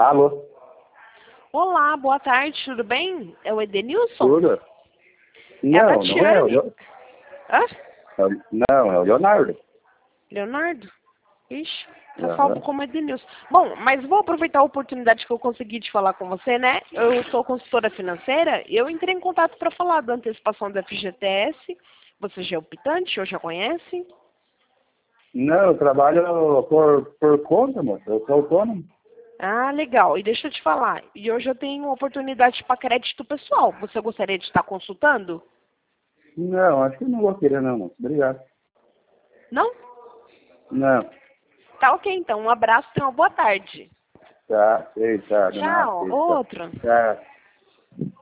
Alô? Olá, boa tarde, tudo bem? É o Edenilson? Tudo? É a Não, não é o Tatiane. Hã? Não, é o Leonardo. Leonardo? Ixi, tá salvo Aham. como Edenilson. Bom, mas vou aproveitar a oportunidade que eu consegui de falar com você, né? Eu sou consultora financeira, eu entrei em contato para falar da antecipação do FGTS. Você já é optante ou já conhece? Não, eu trabalho por conta, moça. Eu sou autônomo. Ah, legal. E deixa eu te falar, e hoje eu tenho oportunidade para crédito pessoal. Você gostaria de estar consultando? Não, acho que não vou querer não, moça. Obrigado. Não? Não. Tá ok, então. Um abraço e uma boa tarde. Tá, sei, tá, de nada, Tchau. sei, tá. Outro. Tá.